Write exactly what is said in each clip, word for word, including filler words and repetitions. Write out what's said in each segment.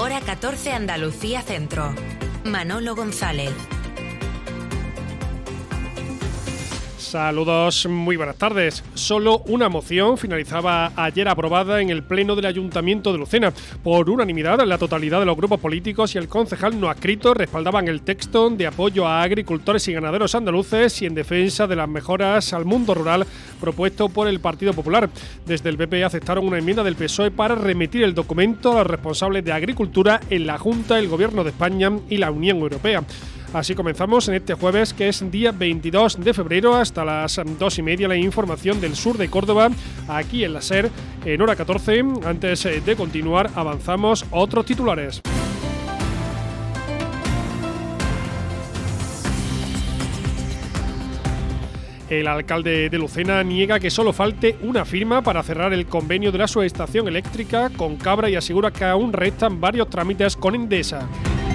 Hora catorce Andalucía Centro. Manolo González. Saludos, muy buenas tardes. Solo una moción finalizaba ayer aprobada en el Pleno del Ayuntamiento de Lucena. Por unanimidad, la totalidad de los grupos políticos y el concejal no adscrito respaldaban el texto de apoyo a agricultores y ganaderos andaluces y en defensa de las mejoras al mundo rural propuesto por el Partido Popular. Desde el P P aceptaron una enmienda del P S O E para remitir el documento a los responsables de Agricultura en la Junta, el Gobierno de España y la Unión Europea. Así comenzamos en este jueves, que es día veintidós de febrero, hasta las dos y media, la información del sur de Córdoba, aquí en la SER, en hora catorce. Antes de continuar, avanzamos otros titulares. El alcalde de Lucena niega que solo falte una firma para cerrar el convenio de la subestación eléctrica con Cabra y asegura que aún restan varios trámites con Endesa.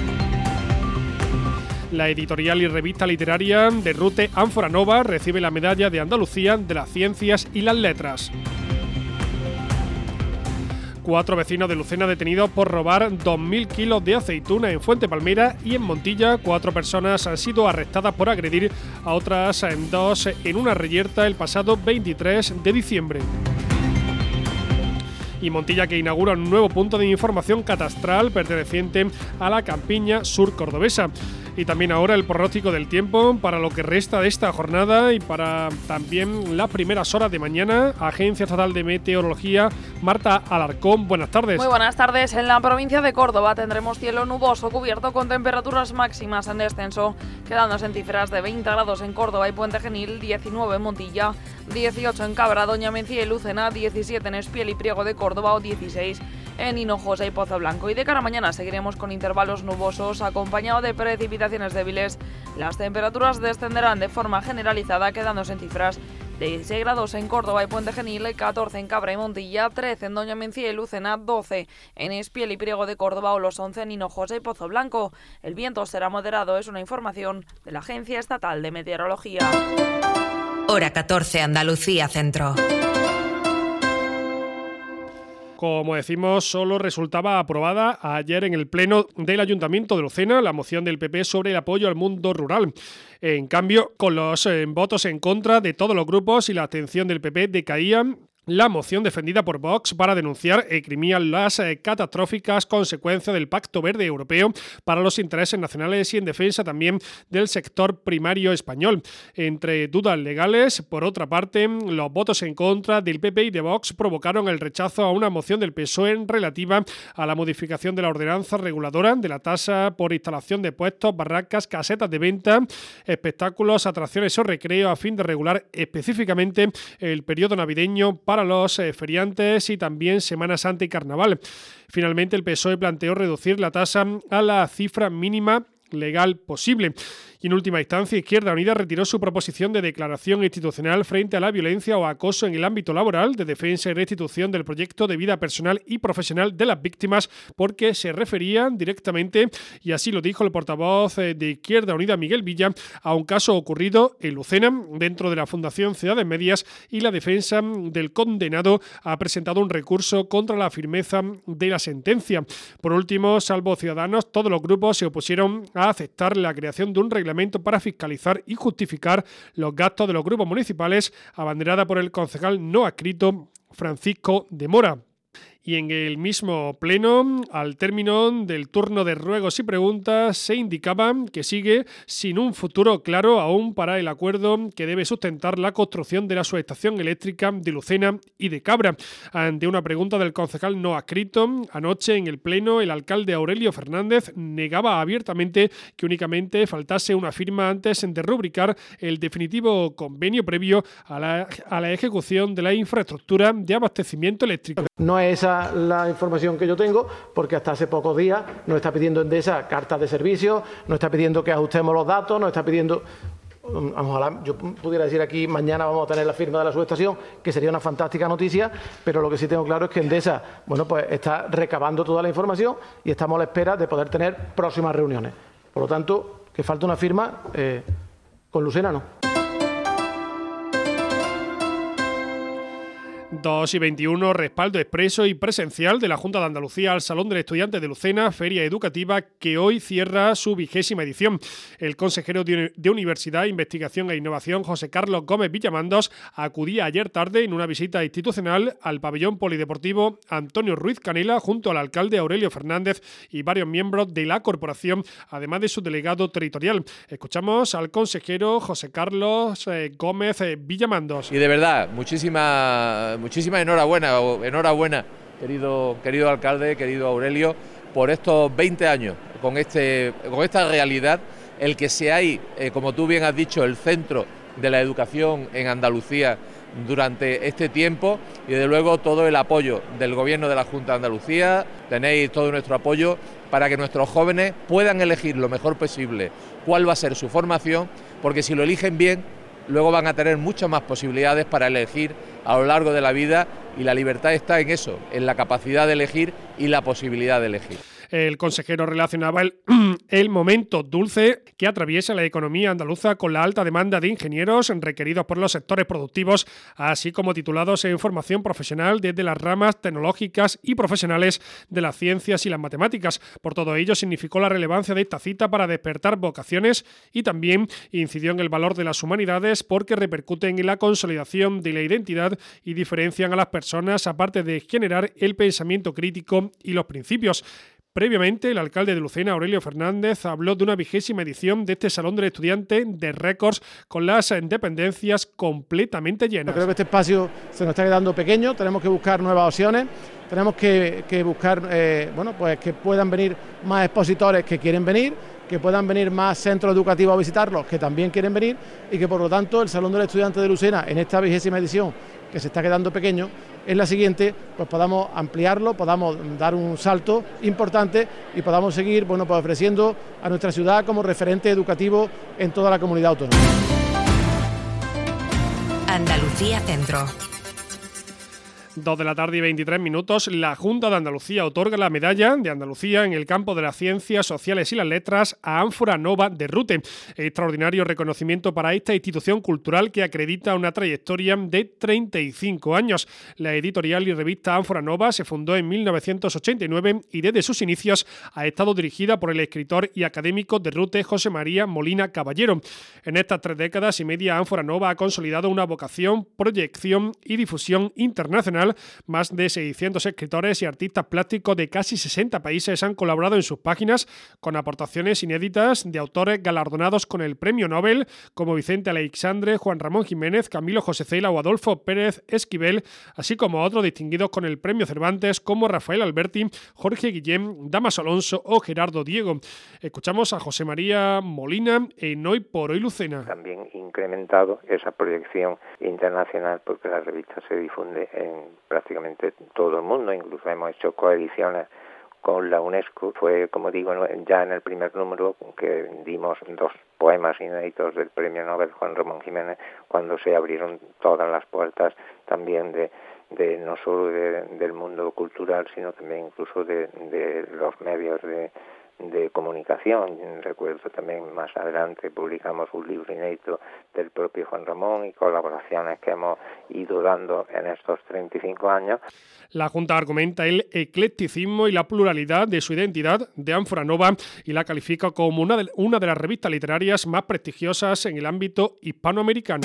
La editorial y revista literaria de Rute Ánfora Nova recibe la medalla de Andalucía de las Ciencias y las Letras. Cuatro vecinos de Lucena detenidos por robar dos mil kilos de aceituna en Fuente Palmera, y en Montilla cuatro personas han sido arrestadas por agredir a otras dos en una reyerta el pasado veintitrés de diciembre. Y Montilla, que inaugura un nuevo punto de información catastral perteneciente a la campiña sur cordobesa. Y también ahora el pronóstico del tiempo para lo que resta de esta jornada y para también las primeras horas de mañana. Agencia Estatal de Meteorología, Marta Alarcón, buenas tardes. Muy buenas tardes. En la provincia de Córdoba tendremos cielo nuboso cubierto con temperaturas máximas en descenso, quedándose en cifras de veinte grados en Córdoba y Puente Genil, diecinueve en Montilla, dieciocho en Cabra, Doña Mencía y Lucena, diecisiete en Espiel y Priego de Córdoba o dieciséis en Hinojosa y Pozo Blanco. Y de cara a mañana seguiremos con intervalos nubosos acompañado de precipitaciones débiles. Las temperaturas descenderán de forma generalizada, quedándose en cifras de dieciséis grados en Córdoba y Puente Genil, catorce en Cabra y Montilla, trece en Doña Mencía y Lucena, doce en Espiel y Priego de Córdoba o los once en Hinojosa y Pozo Blanco. El viento será moderado, es una información de la Agencia Estatal de Meteorología. Hora catorce Andalucía Centro. Como decimos, solo resultaba aprobada ayer en el Pleno del Ayuntamiento de Lucena la moción del P P sobre el apoyo al mundo rural. En cambio, con los eh, votos en contra de todos los grupos y la abstención del P P, decaía la moción defendida por Vox para denunciar e exprimir las eh, catastróficas consecuencias del Pacto Verde Europeo para los intereses nacionales y en defensa también del sector primario español. Entre dudas legales, por otra parte, los votos en contra del P P y de Vox provocaron el rechazo a una moción del P S O E relativa a la modificación de la ordenanza reguladora de la tasa por instalación de puestos, barracas, casetas de venta, espectáculos, atracciones o recreo, a fin de regular específicamente el periodo navideño para los eh, feriantes y también Semana Santa y Carnaval. Finalmente, el P S O E planteó reducir la tasa a la cifra mínima legal posible. Y en última instancia, Izquierda Unida retiró su proposición de declaración institucional frente a la violencia o acoso en el ámbito laboral, de defensa y restitución del proyecto de vida personal y profesional de las víctimas, porque se refería directamente, y así lo dijo el portavoz de Izquierda Unida, Miguel Villa, a un caso ocurrido en Lucena, dentro de la Fundación Ciudades Medias, y la defensa del condenado ha presentado un recurso contra la firmeza de la sentencia. Por último, salvo Ciudadanos, todos los grupos se opusieron a aceptar la creación de un reglamento para fiscalizar y justificar los gastos de los grupos municipales, abanderada por el concejal no adscrito Francisco de Mora. Y en el mismo pleno, al término del turno de ruegos y preguntas, se indicaba que sigue sin un futuro claro aún para el acuerdo que debe sustentar la construcción de la subestación eléctrica de Lucena y de Cabra. Ante una pregunta del concejal no adscrito, anoche en el pleno el alcalde Aurelio Fernández negaba abiertamente que únicamente faltase una firma antes de rubricar el definitivo convenio previo a la, a la ejecución de la infraestructura de abastecimiento eléctrico. No es esa la información que yo tengo, porque hasta hace pocos días nos está pidiendo Endesa cartas de servicio, nos está pidiendo que ajustemos los datos, nos está pidiendo... Ojalá yo pudiera decir aquí, mañana vamos a tener la firma de la subestación, que sería una fantástica noticia, pero lo que sí tengo claro es que Endesa, bueno, pues está recabando toda la información y estamos a la espera de poder tener próximas reuniones. Por lo tanto, que falta una firma, eh, con Lucena no. dos y veintiuno, respaldo expreso y presencial de la Junta de Andalucía al Salón del Estudiante de Lucena, feria educativa que hoy cierra su vigésima edición. El consejero de Universidad, Investigación e Innovación, José Carlos Gómez Villamandos, acudía ayer tarde en una visita institucional al pabellón polideportivo Antonio Ruiz Canela junto al alcalde Aurelio Fernández y varios miembros de la corporación, además de su delegado territorial. Escuchamos al consejero José Carlos eh, Gómez eh, Villamandos. Y de verdad, muchísima, muchísima enhorabuena, enhorabuena, querido, querido alcalde, querido Aurelio, por estos veinte años, con, este, con esta realidad, el que seáis, eh, como tú bien has dicho, el centro de la educación en Andalucía durante este tiempo y desde luego todo el apoyo del Gobierno de la Junta de Andalucía. Tenéis todo nuestro apoyo para que nuestros jóvenes puedan elegir lo mejor posible cuál va a ser su formación, porque si lo eligen bien, luego van a tener muchas más posibilidades para elegir a lo largo de la vida, y la libertad está en eso, en la capacidad de elegir y la posibilidad de elegir. El consejero relacionaba el, el momento dulce que atraviesa la economía andaluza con la alta demanda de ingenieros requeridos por los sectores productivos, así como titulados en formación profesional desde las ramas tecnológicas y profesionales de las ciencias y las matemáticas. Por todo ello, significó la relevancia de esta cita para despertar vocaciones y también incidió en el valor de las humanidades porque repercuten en la consolidación de la identidad y diferencian a las personas, aparte de generar el pensamiento crítico y los principios. Previamente, el alcalde de Lucena, Aurelio Fernández, habló de una vigésima edición de este Salón del Estudiante de récords con las dependencias completamente llenas. Creo que este espacio se nos está quedando pequeño, tenemos que buscar nuevas opciones, tenemos que, que buscar eh, bueno, pues que puedan venir más expositores que quieren venir, que puedan venir más centros educativos a visitarlos que también quieren venir y que por lo tanto el Salón del Estudiante de Lucena en esta vigésima edición, que se está quedando pequeño, en la siguiente pues podamos ampliarlo, podamos dar un salto importante y podamos seguir bueno, pues ofreciendo a nuestra ciudad como referente educativo en toda la comunidad autónoma. Andalucía Centro. Dos de la tarde y veintitrés minutos, la Junta de Andalucía otorga la medalla de Andalucía en el campo de las ciencias sociales y las letras a Ánfora Nova de Rute. Extraordinario reconocimiento para esta institución cultural que acredita una trayectoria de treinta y cinco años. La editorial y revista Ánfora Nova se fundó en mil novecientos ochenta y nueve y desde sus inicios ha estado dirigida por el escritor y académico de Rute José María Molina Caballero. En estas tres décadas y media, Ánfora Nova ha consolidado una vocación, proyección y difusión internacional. Más de seiscientos escritores y artistas plásticos de casi sesenta países han colaborado en sus páginas con aportaciones inéditas de autores galardonados con el Premio Nobel como Vicente Aleixandre, Juan Ramón Jiménez, Camilo José Cela o Adolfo Pérez Esquivel, así como otros distinguidos con el Premio Cervantes como Rafael Alberti, Jorge Guillén, Damaso Alonso o Gerardo Diego. Escuchamos a José María Molina en Hoy por Hoy Lucena. También incrementado esa proyección internacional porque la revista se difunde en prácticamente todo el mundo, incluso hemos hecho coediciones con la UNESCO. Fue, como digo, ya en el primer número que dimos dos poemas inéditos del Premio Nobel Juan Ramón Jiménez, cuando se abrieron todas las puertas también de, de no solo de, del mundo cultural, sino también incluso de, de los medios de de comunicación. Recuerdo también más adelante publicamos un libro inédito del propio Juan Ramón y colaboraciones que hemos ido dando en estos treinta y cinco años. La Junta argumenta el eclecticismo y la pluralidad de su identidad de Ánfora Nova y la califica como una de, una de las revistas literarias más prestigiosas en el ámbito hispanoamericano.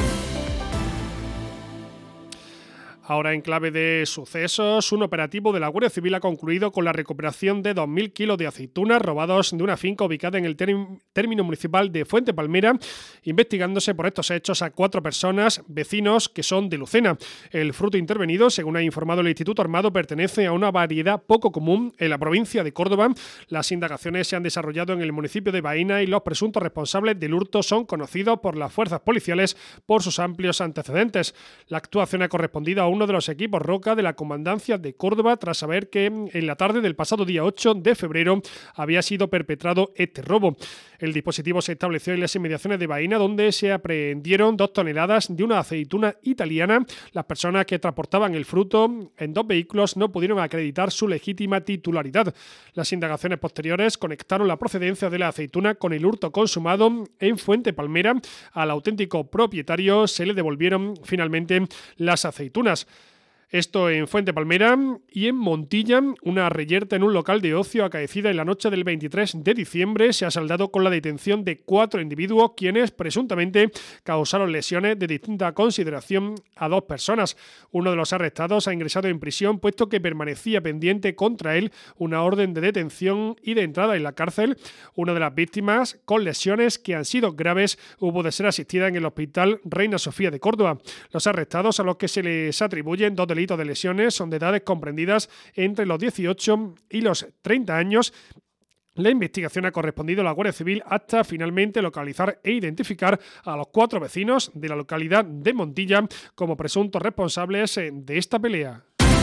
Ahora, en clave de sucesos, un operativo de la Guardia Civil ha concluido con la recuperación de dos mil kilos de aceitunas robados de una finca ubicada en el término municipal de Fuente Palmera, investigándose por estos hechos a cuatro personas, vecinos que son de Lucena. El fruto intervenido, según ha informado el Instituto Armado, pertenece a una variedad poco común en la provincia de Córdoba. Las indagaciones se han desarrollado en el municipio de Baena y los presuntos responsables del hurto son conocidos por las fuerzas policiales por sus amplios antecedentes. La actuación ha correspondido a un uno de los equipos Roca de la Comandancia de Córdoba tras saber que en la tarde del pasado día ocho de febrero había sido perpetrado este robo. El dispositivo se estableció en las inmediaciones de Baena, donde se aprehendieron dos toneladas de una aceituna italiana. Las personas que transportaban el fruto en dos vehículos no pudieron acreditar su legítima titularidad. Las indagaciones posteriores conectaron la procedencia de la aceituna con el hurto consumado en Fuente Palmera. Al auténtico propietario se le devolvieron finalmente las aceitunas. Esto en Fuente Palmera. Y en Montilla, una reyerta en un local de ocio acaecida en la noche del veintitrés de diciembre se ha saldado con la detención de cuatro individuos quienes presuntamente causaron lesiones de distinta consideración a dos personas. Uno de los arrestados ha ingresado en prisión puesto que permanecía pendiente contra él una orden de detención y de entrada en la cárcel. Una de las víctimas, con lesiones que han sido graves, hubo de ser asistida en el Hospital Reina Sofía de Córdoba. Los arrestados, a los que se les atribuyen dos delitos de lesiones, son de edades comprendidas entre los dieciocho y los treinta años. La investigación ha correspondido a la Guardia Civil hasta finalmente localizar e identificar a los cuatro vecinos de la localidad de Montilla como presuntos responsables de esta pelea.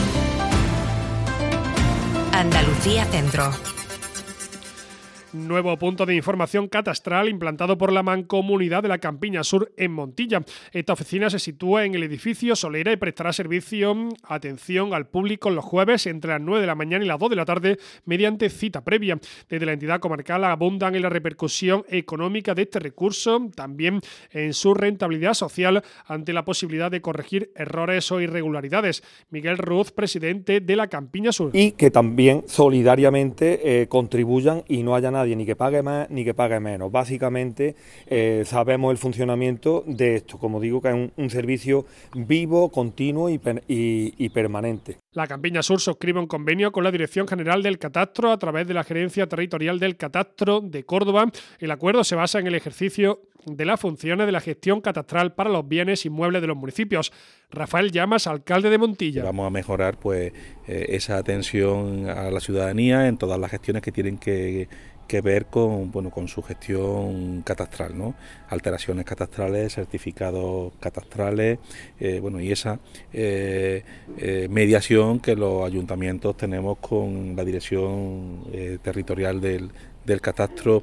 Andalucía Centro. Nuevo punto de información catastral implantado por la Mancomunidad de la Campiña Sur en Montilla. Esta oficina se sitúa en el edificio Solera y prestará servicio, atención al público los jueves entre las nueve de la mañana y las dos de la tarde mediante cita previa. Desde la entidad comarcal abundan en la repercusión económica de este recurso, también en su rentabilidad social ante la posibilidad de corregir errores o irregularidades. Miguel Ruz, presidente de la Campiña Sur. Y que también solidariamente eh, contribuyan y no haya nadie ni que pague más ni que pague menos. Básicamente eh, sabemos el funcionamiento de esto, como digo, que es un, un servicio vivo, continuo y, per, y, y permanente. La Campiña Sur suscribe un convenio con la Dirección General del Catastro a través de la Gerencia Territorial del Catastro de Córdoba. El acuerdo se basa en el ejercicio de las funciones de la gestión catastral para los bienes inmuebles de los municipios. Rafael Llamas, alcalde de Montilla. Vamos a mejorar pues eh, esa atención a la ciudadanía en todas las gestiones que tienen que que ver con bueno con su gestión catastral, ¿no? Alteraciones catastrales, certificados catastrales, eh, bueno y esa eh, eh, mediación que los ayuntamientos tenemos con la Dirección eh, Territorial del, del Catastro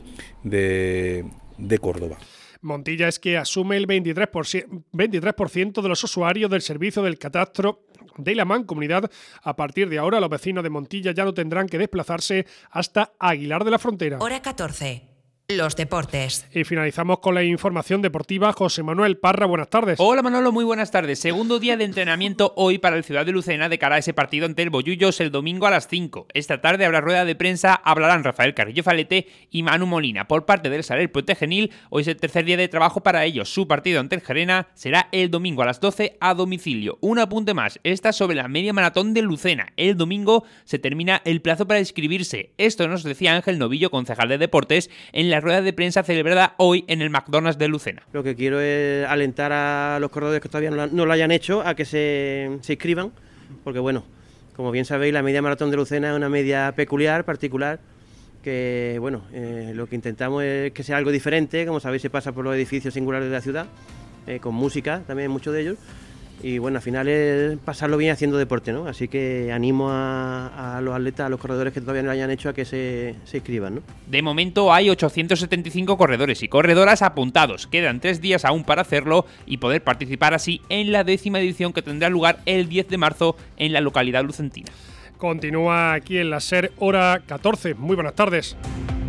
de, de Córdoba. Montilla es que asume el veintitrés por ciento de los usuarios del servicio del catastro de la Mancomunidad. A partir de ahora, los vecinos de Montilla ya no tendrán que desplazarse hasta Aguilar de la Frontera. Hora catorce. Los deportes. Y finalizamos con la información deportiva. José Manuel Parra, buenas tardes. Hola Manolo, muy buenas tardes. Segundo día de entrenamiento hoy para el Ciudad de Lucena de cara a ese partido ante el Bollullos el domingo a las cinco. Esta tarde habrá rueda de prensa, hablarán Rafael Carrillo Falete y Manu Molina. Por parte del Saler Puente Genil, hoy es el tercer día de trabajo para ellos. Su partido ante el Gerena será el domingo a las doce a domicilio. Un apunte más, esta sobre la media maratón de Lucena. El domingo se termina el plazo para inscribirse. Esto nos decía Ángel Novillo, concejal de Deportes, en la rueda de prensa celebrada hoy en el McDonald's de Lucena. Lo que quiero es alentar a los corredores que todavía no, la, no lo hayan hecho a que se, se inscriban, porque bueno, como bien sabéis, la media maratón de Lucena es una media peculiar, particular, que bueno, eh, lo que intentamos es que sea algo diferente. Como sabéis, se pasa por los edificios singulares de la ciudad, eh, con música también, muchos de ellos. Y bueno, al final es pasarlo bien haciendo deporte, ¿no? Así que animo a, a los atletas, a los corredores que todavía no lo hayan hecho, a que se, se inscriban, ¿no? De momento hay ochocientos setenta y cinco corredores y corredoras apuntados. Quedan tres días aún para hacerlo y poder participar así en la décima edición que tendrá lugar el diez de marzo en la localidad lucentina. Continúa aquí en la SER, hora catorce. Muy buenas tardes.